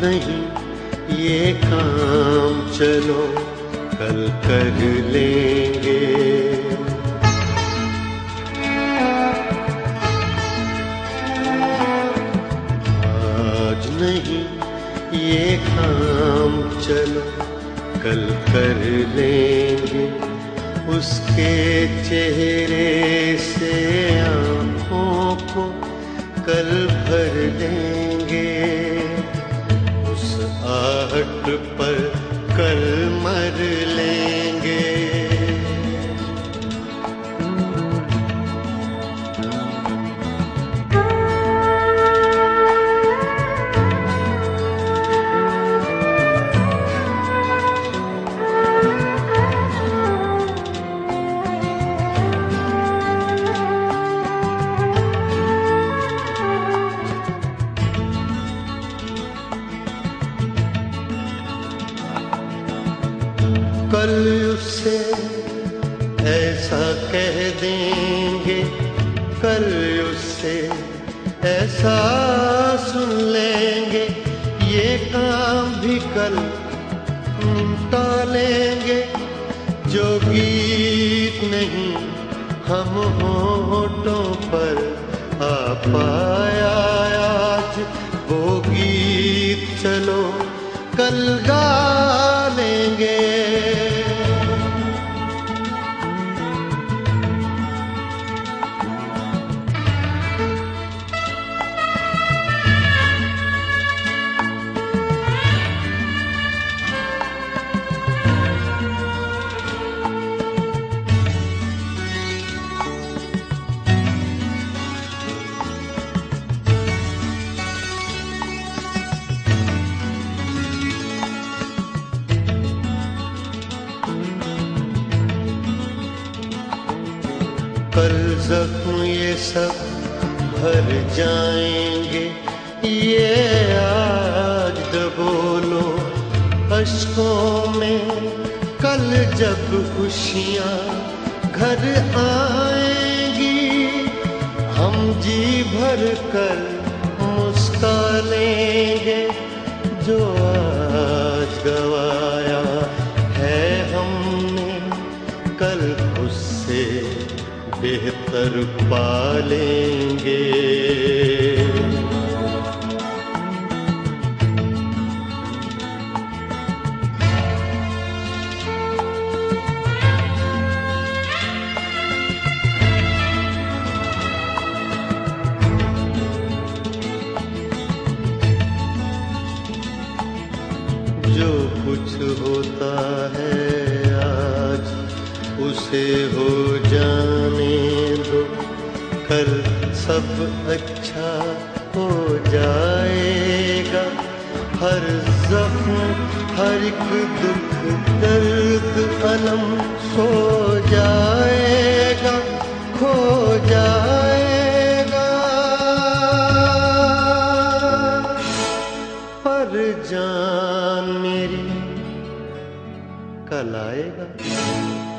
नहीं ये काम, चलो कल कर लेंगे। आज नहीं ये काम, चलो कल कर लेंगे। उसके चेहरे से आँखों को कल भर देंगे। उस आहट पर कल मर लेंगे। कल उससे ऐसा कह देंगे, कल उससे ऐसा सुन लेंगे। ये काम भी कल निपटा लेंगे। जो गीत नहीं हम होठों पर आ पाया आज, वो गीत चलो कल गा लेंगे। कल जख्म ये सब भर जाएंगे। ये आज डबोलो अश्कों में, कल जब खुशियाँ घर आएंगी। हम जी भर कर मुस्का लेंगे। जो आज गवाया है हमने, कल उससे बेहतर पा लेंगे। जो कुछ होता है आज, उसे हो जाने दो। कल सब अच्छा हो जाएगा। हर जख्म, हर एक दुख, दर्द, अलम सो जाएगा, खो जाएगा। पर जान मेरी कल आएगा।